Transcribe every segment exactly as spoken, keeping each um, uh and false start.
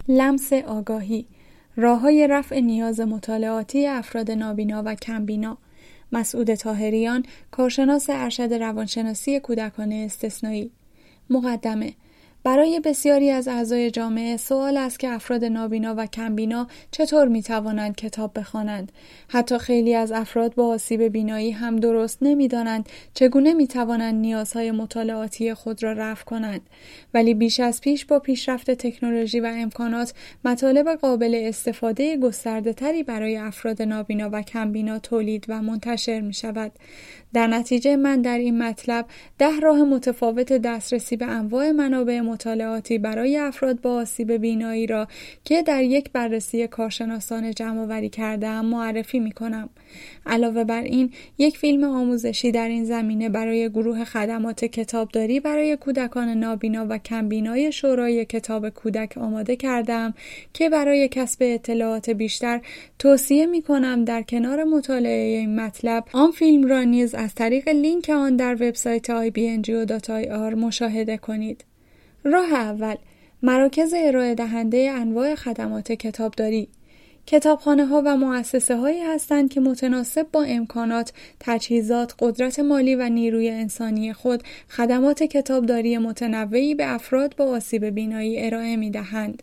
لمس آگاهی، راه‌های رفع نیاز مطالعاتی افراد نابینا و کمبینا. مسعود طاهریان، کارشناس ارشد روانشناسی کودکان استثنایی. مقدمه: برای بسیاری از اعضای جامعه سوال است که افراد نابینا و کمبینا چطور می‌توانند کتاب بخوانند. حتی خیلی از افراد با آسیب بینایی هم درست نمی‌دانند چگونه می‌توانند نیازهای مطالعاتی خود را رفع کنند. ولی بیش از پیش با پیشرفت تکنولوژی و امکانات، مطالب قابل استفاده گسترده‌تری برای افراد نابینا و کمبینا تولید و منتشر می‌شود. در نتیجه من در این مطلب ده راه متفاوت دسترسی به انواع منابع مطالعاتی برای افراد با آسیب بینایی را که در یک بررسی کارشناسان جمع‌آوری کرده‌ام معرفی می‌کنم. علاوه بر این، یک فیلم آموزشی در این زمینه برای گروه خدمات کتابداری برای کودکان نابینا و کمبینای شورای کتاب کودک آماده کردم که برای کسب اطلاعات بیشتر توصیه می‌کنم در کنار مطالعه این مطلب آن فیلم را نیز از طریق لینک آن در وبسایت آی بی ان جی او دات آی آر مشاهده کنید. راه اول: مراکز ارائه دهنده انواع خدمات کتابداری. کتابخانه‌ها و مؤسسه‌هایی هستند که متناسب با امکانات، تجهیزات، قدرت مالی و نیروی انسانی خود خدمات کتابداری متنوعی به افراد با آسیب بینایی ارائه می‌دهند.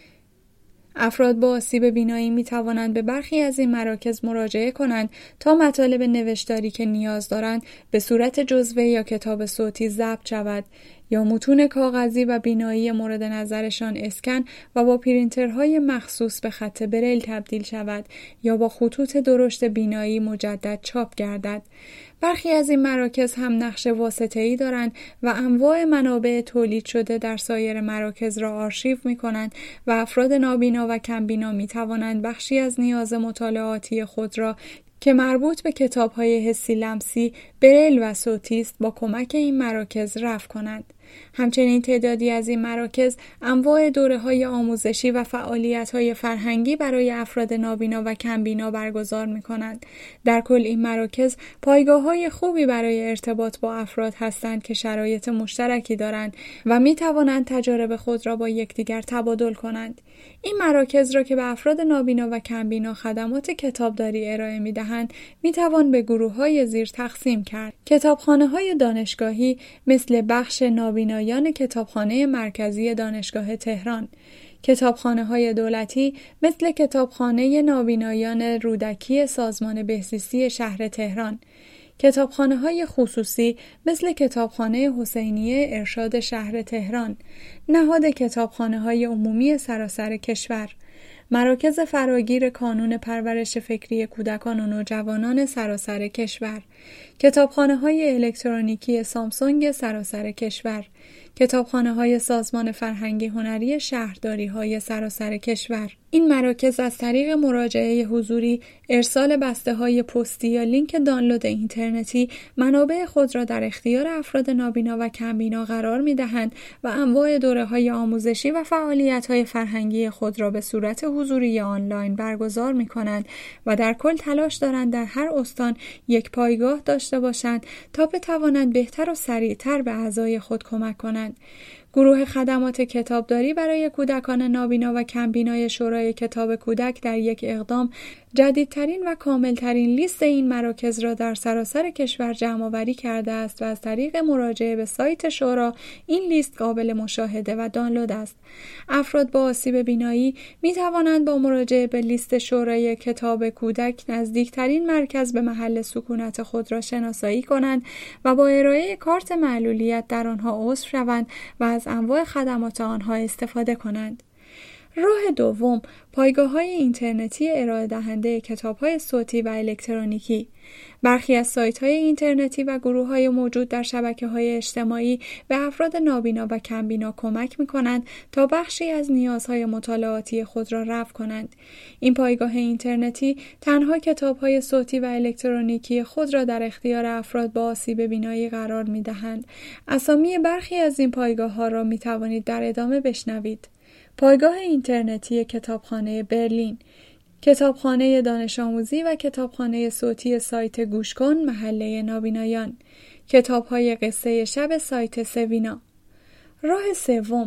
افراد با آسیب بینایی می توانند به برخی از این مراکز مراجعه کنند تا مطالب نوشتاری که نیاز دارند به صورت جزوه یا کتاب صوتی ضبط شود یا متون کاغذی و بینایی مورد نظرشان اسکن و با پرینترهای مخصوص به خط بریل تبدیل شود یا با خطوط درشت بینایی مجدد چاپ گردد. برخی از این مراکز هم نقش واسطه‌ای دارند و انواع منابع تولید شده در سایر مراکز را آرشیو می‌کنند و افراد نابینا و کمبینا می‌توانند بخشی از نیاز مطالعاتی خود را که مربوط به کتاب‌های حسی لمسی، بریل و صوتی است با کمک این مراکز رفع کنند. همچنین تعدادی از این مراکز انواع دوره‌های آموزشی و فعالیت‌های فرهنگی برای افراد نابینا و کمبینا برگزار می‌کنند. در کل این مراکز پایگاه‌های خوبی برای ارتباط با افراد هستند که شرایط مشترکی دارند و می‌توانند تجارب خود را با یکدیگر تبادل کنند. این مراکز را که به افراد نابینا و کمبینا خدمات کتابداری ارائه می‌دهند، می‌توان به گروه‌های زیر تقسیم کرد. کتابخانه‌های دانشگاهی مثل بخش نابینایان کتابخانه مرکزی دانشگاه تهران، کتابخانه‌های دولتی مثل کتابخانه نابینایان رودکی سازمان بهزیستی شهر تهران، کتابخانه‌های خصوصی مثل کتابخانه حسینیه ارشاد شهر تهران، نهاد کتابخانه‌های عمومی سراسر کشور، مراکز فراگیر کانون پرورش فکری کودکان و نوجوانان سراسر کشور، کتابخانه‌های الکترونیکی سامسونگ سراسر کشور، کتابخانه‌های سازمان فرهنگی هنری شهرداری‌های سراسر کشور. این مراکز از طریق مراجعه حضوری، ارسال بسته‌های پستی یا لینک دانلود اینترنتی منابع خود را در اختیار افراد نابینا و کمبینا قرار می‌دهند و انواع دوره‌های آموزشی و فعالیت‌های فرهنگی خود را به صورت حضوری یا آنلاین برگزار می‌کنند و در کل تلاش دارند در هر استان یک پایگاه داشته باشند تا بتوانند بهتر و سریعتر به اعضای خود کمک کنند. گروه خدمات کتابداری برای کودکان نابینا و کمبینای شورای کتاب کودک در یک اقدام جدیدترین و کاملترین لیست این مراکز را در سراسر کشور جمع‌آوری کرده است و از طریق مراجعه به سایت شورا این لیست قابل مشاهده و دانلود است. افراد با آسیب بینایی می توانند با مراجعه به لیست شورای کتاب کودک نزدیکترین مرکز به محل سکونت خود را شناسایی کنند و با ارائه کارت معلولیت در آنها عضو شوند و از انواع خدمات آنها استفاده کنند. راه دوم، پایگاه‌های اینترنتی ارائه دهنده کتاب‌های صوتی و الکترونیکی. برخی از سایت‌های اینترنتی و گروه‌های موجود در شبکه‌های اجتماعی به افراد نابینا و کمبینا کمک می‌کنند تا بخشی از نیازهای مطالعاتی خود را رفع کنند. این پایگاه اینترنتی تنها کتاب‌های صوتی و الکترونیکی خود را در اختیار افراد با آسیب بینایی قرار می‌دهند. اسامی برخی از این پایگاه‌ها را می‌توانید در ادامه بشنوید. پایگاه اینترنتی کتابخانه برلین، کتابخانه دانش آموزی و کتابخانه صوتی سایت گوش کن محله نابینایان، کتاب‌های قصه شب سایت سوینا. راه سوم،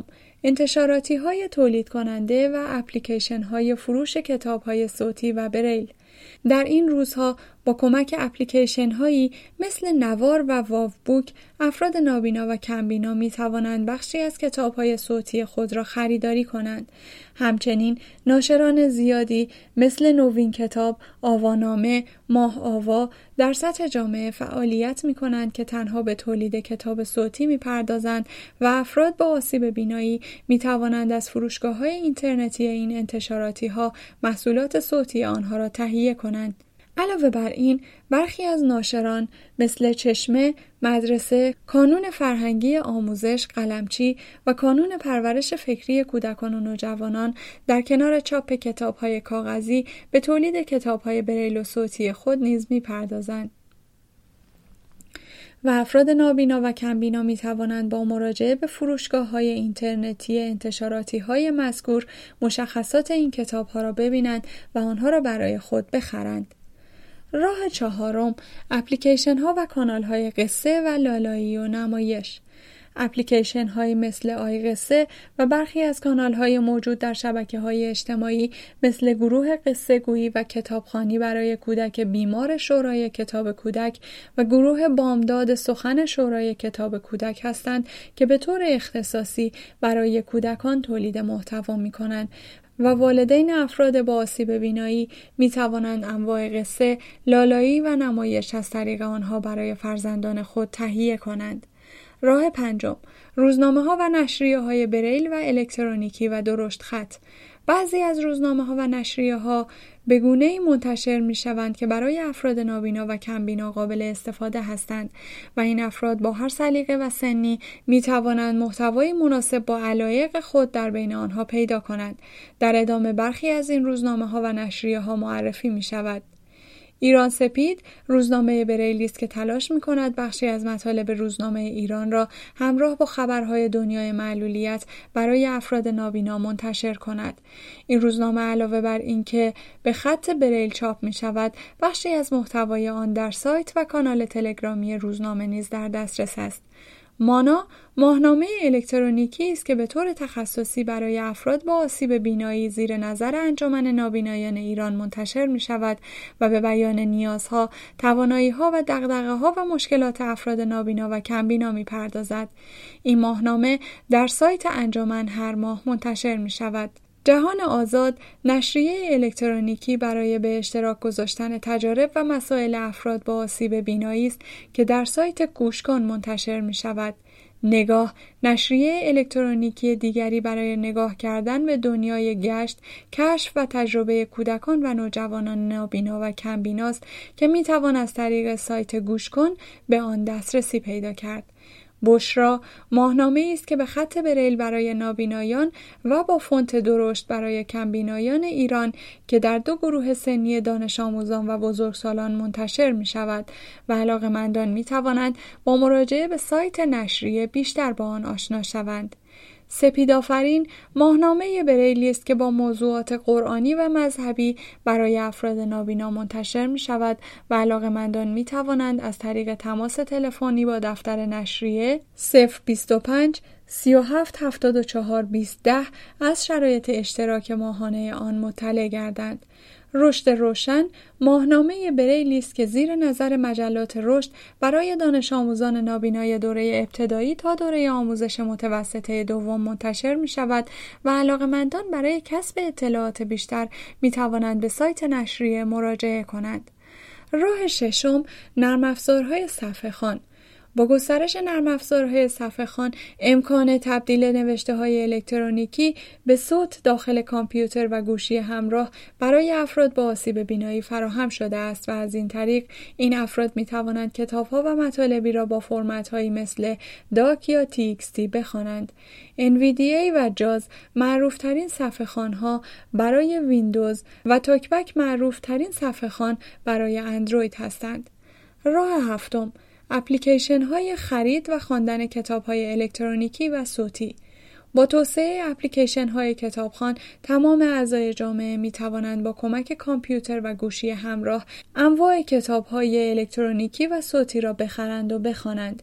انتشاراتی های تولید کننده و اپلیکیشن های فروش کتاب های صوتی و بریل. در این روزها با کمک اپلیکیشن هایی مثل نوار و واو بوک افراد نابینا و کمبینا می توانند بخشی از کتاب های صوتی خود را خریداری کنند. همچنین ناشران زیادی مثل نوین کتاب، آوانامه، ماه آوا در سطح جامعه فعالیت می کنند که تنها به تولید کتاب صوتی می پردازند و افراد با آسیب بینایی می توانند از فروشگاه های اینترنتی این انتشاراتی ها محصولات صوتی آنها را تهیه کنند. علاوه بر این، برخی از ناشران مثل چشمه، مدرسه، کانون فرهنگی آموزش، قلمچی و کانون پرورش فکری کودکان و نوجوانان در کنار چاپ کتاب‌های کاغذی به تولید کتاب‌های بریل و صوتی خود نیز می‌پردازند. و افراد نابینا و کمبینا می توانند با مراجعه به فروشگاه‌های اینترنتی انتشاراتی‌های مذکور مشخصات این کتاب‌ها را ببینند و آنها را برای خود بخرند. راه چهارم، اپلیکیشن ها و کانال های قصه و لالایی و نمایش. اپلیکیشن های مثل آی قصه و برخی از کانال های موجود در شبکه های اجتماعی مثل گروه قصه گویی و کتابخوانی برای کودک بیمار شورای کتاب کودک و گروه بامداد سخن شورای کتاب کودک هستند که به طور اختصاصی برای کودکان تولید محتوا می کنند و والدین افراد با آسیب بینایی می توانند انواع قصه، لالایی و نمایش از طریق آنها برای فرزندان خود تهیه کنند. راه پنجم، روزنامه ها و نشریه های بریل و الکترونیکی و درشت خط. بعضی از روزنامه ها و نشریه ها به گونه‌ای منتشر می شوند که برای افراد نابینا و کمبینا قابل استفاده هستند و این افراد با هر سلیقه و سنی می توانند محتوای مناسب با علایق خود در بین آنها پیدا کنند. در ادامه برخی از این روزنامه ها و نشریه ها معرفی می شود. ایران سپید روزنامه بریلی است که تلاش می‌کند بخشی از مطالب روزنامه ایران را همراه با خبرهای دنیای معلولیت برای افراد نابینا منتشر کند. این روزنامه علاوه بر اینکه به خط بریل چاپ می‌شود، بخشی از محتوای آن در سایت و کانال تلگرامی روزنامه نیز در دسترس است. مانا ماهنامه الکترونیکی است که به طور تخصصی برای افراد با آسیب بینایی زیر نظر انجمن نابینایان ایران منتشر می شود و به بیان نیازها، توانایی‌ها و دغدغه‌ها و مشکلات افراد نابینا و کمبینا می پردازد. این ماهنامه در سایت انجمن هر ماه منتشر می شود. جهان آزاد نشریه الکترونیکی برای به اشتراک گذاشتن تجارب و مسائل افراد با آسیب بینایی است که در سایت گوش کن منتشر می شود. نگاه نشریه الکترونیکی دیگری برای نگاه کردن به دنیای گشت، کشف و تجربه کودکان و نوجوانان نابینا و کمبیناست که می توان از طریق سایت گوش کن به آن دسترسی پیدا کرد. بشرا ماهنامه است که به خط بریل برای نابینایان و با فونت درشت برای کمبینایان ایران که در دو گروه سنی دانش آموزان و بزرگسالان منتشر می شود و علاقه‌مندان می توانند با مراجعه به سایت نشریه بیشتر با آن آشنا شوند. سپیدآفرین ماهنامه بریلی است که با موضوعات قرآنی و مذهبی برای افراد نابینا منتشر می شود و علاقه‌مندان می توانند از طریق تماس تلفنی با دفتر نشریه صفر بیست و پنج سی و هفت هفتاد و چهار بیست ده از شرایط اشتراک ماهانه آن مطلع گردند. رشد روشن ماهنامه بریلی است که زیر نظر مجلات رشد برای دانش آموزان نابینای دوره ابتدایی تا دوره آموزش متوسطه دوم منتشر می شود و علاقه‌مندان برای کسب اطلاعات بیشتر می توانند به سایت نشریه مراجعه کنند. راه ششم نرم افزارهای صفحه خوان. با گسترش نرم افزارهای صفحه خوان امکان تبدیل نوشته‌های الکترونیکی به صوت داخل کامپیوتر و گوشی همراه برای افراد با آسیب بینایی فراهم شده است و از این طریق این افراد می توانند کتاب‌ها و مطالبی را با فرمت‌هایی مثل داک یا تی ایکس تی بخوانند. ان وی دی ای و جاز معروف‌ترین صفحه خوان‌ها برای ویندوز و تاکبک معروف‌ترین صفحه خوان برای اندروید هستند. راه هفتم اپلیکیشن های خرید و خواندن کتاب های الکترونیکی و صوتی. با توسعه اپلیکیشن های کتابخوان تمام اعضای جامعه می توانند با کمک کامپیوتر و گوشی همراه انواع کتاب های الکترونیکی و صوتی را بخرند و بخوانند.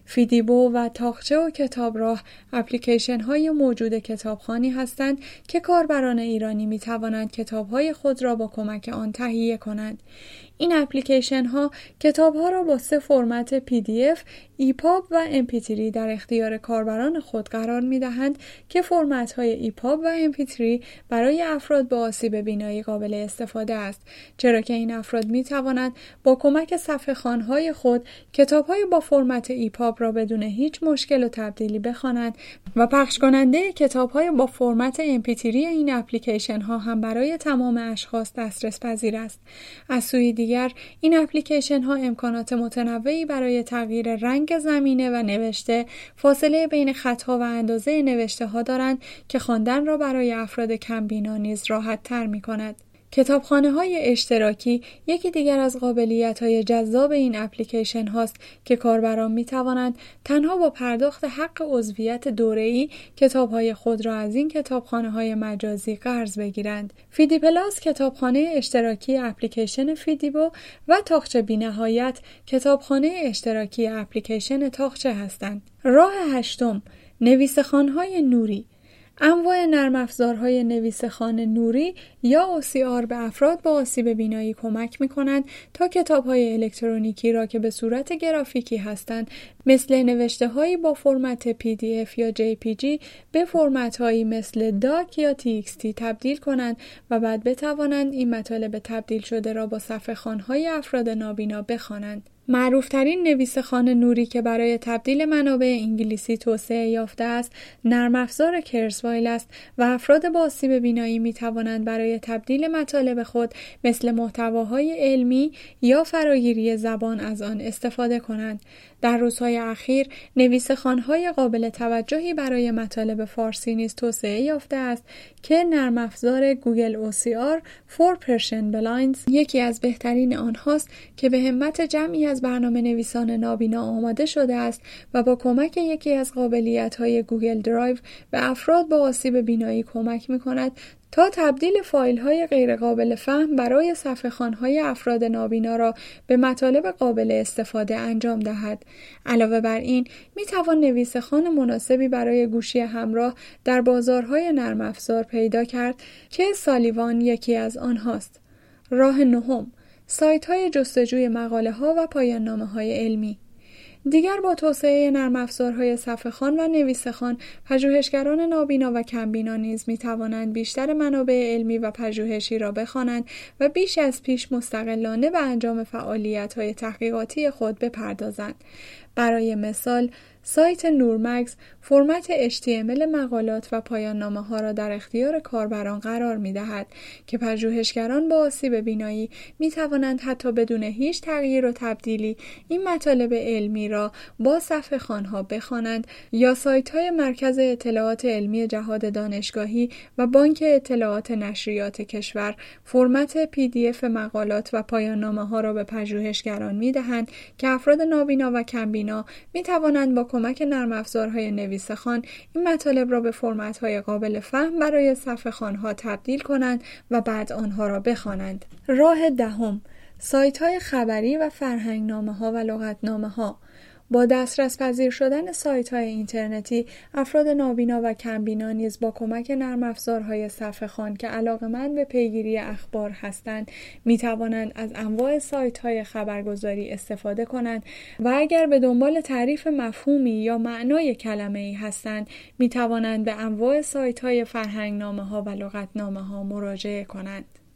فیدیبو و تاقچه و کتابراه اپلیکیشن های موجود کتابخوانی هستند که کاربران ایرانی می توانند کتاب های خود را با کمک آن تهیه کنند. این اپلیکیشن ها کتاب ها را با سه فرمت پی دی اف، ایپاب و ام پی تری در اختیار کاربران خود قرار می دهند که فرمت های ایپاب و ام پی تری برای افراد با آسیب بینایی قابل استفاده است، چرا که این افراد می توانند با کمک صفحه خوان های خود کتاب های با فرمت ایپاب را بدون هیچ مشکل و تبدیلی بخوانند و پخش کننده کتاب های با فرمت ام پی تری این اپلیکیشن ها هم برای تمام اشخاص دسترس پذیر است. از سوی دیگر این اپلیکیشن ها امکانات متنوعی برای تغییر رنگ زمینه و نوشته، فاصله بین خطها و اندازه نوشته ها دارند که خواندن را برای افراد کمبینا نیز راحت تر می کند. کتابخانه های اشتراکی یکی دیگر از قابلیت های جذاب این اپلیکیشن هاست که کاربران می توانند تنها با پرداخت حق عضویت دوره‌ای کتاب های خود را از این کتابخانه های مجازی قرض بگیرند. فیدی پلاس کتابخانه اشتراکی اپلیکیشن فیدیبو و تاقچه بی‌نهایت کتابخانه اشتراکی اپلیکیشن تاقچه هستند. راه هشتم، نویسخوان‌های نوری. انواع نرم افزارهای نویسخوان نوری یا او سی آر به افراد با آسیب بینایی کمک می‌کنند تا کتاب‌های الکترونیکی را که به صورت گرافیکی هستند مثل نوشته‌هایی با فرمت پی دی اف یا جی پی جی به فرمت‌هایی مثل داک یا تی ایکس تی تبدیل کنند و بعد بتوانند این مطالب تبدیل شده را با صفحه خوان‌های افراد نابینا بخوانند. معروفترین نویسخوان نوری که برای تبدیل منابع انگلیسی توسعه یافته است، نرم افزار کرسوایل است و افراد با آسیب بینایی می توانند برای تبدیل مطالب خود مثل محتواهای علمی یا فراگیری زبان از آن استفاده کنند. در روزهای اخیر نویسخوان‌های قابل توجهی برای مطالب فارسی نیز توسعه یافته است که نرم افزار گوگل او سی آر for Persian Blinds یکی از بهترین آنهاست که به همت جمعی از برنامه نویسان نابینا آماده شده است و با کمک یکی از قابلیت‌های گوگل درایو به افراد با آسیب بینایی کمک می‌کند تا تبدیل فایل‌های غیرقابل فهم برای صفحه‌خوان‌های افراد نابینا را به مطالب قابل استفاده انجام دهد. علاوه بر این، می‌توان نویسخوان مناسبی برای گوشی همراه در بازارهای نرم افزار پیدا کرد که سالیوان یکی از آنهاست. راه نهم، سایت‌های جستجوی مقاله‌ها و پایان‌نامه‌های علمی. دیگر با توسعه نرم افزارهای صفحه‌خوان و نویسخوان، پژوهشگران نابینا و کمبینا نیز می‌توانند بیشتر منابع علمی و پژوهشی را بخوانند و بیش از پیش مستقلانه به انجام فعالیت‌های تحقیقاتی خود بپردازند. برای مثال، سایت نورمگز فرمت اچ تی ام ال مقالات و پایان‌نامه‌ها را در اختیار کاربران قرار می‌دهد که پژوهشگران با آسیب بینایی می‌توانند حتی بدون هیچ تغییر و تبدیلی این مطالب علمی را با صفحه‌خوان‌ها بخوانند یا سایت‌های مرکز اطلاعات علمی جهاد دانشگاهی و بانک اطلاعات نشریات کشور فرمت پی دی اف مقالات و پایان‌نامه‌ها را به پژوهشگران می‌دهند که افراد نابینا و کمبینا می‌توانند با کمک نرم افزارهای نویسخوان این مطالب را به فرمت‌های قابل فهم برای صفحه‌خوان‌ها تبدیل کنند و بعد آنها را بخوانند. راه دهم، سایت‌های خبری و فرهنگنامه‌ها و لغتنامه‌ها. با دسترس پذیر شدن سایت‌های اینترنتی، افراد نابینا و کمبینا نیز با کمک نرم افزارهای صفحه‌خوان که علاقه‌مند به پیگیری اخبار هستند، می‌توانند از انواع سایت‌های خبرگزاری استفاده کنند و اگر به دنبال تعریف مفهومی یا معنای کلمه‌ای هستند، می‌توانند به انواع سایت‌های فرهنگنامه‌ها و لغتنامه‌ها مراجعه کنند.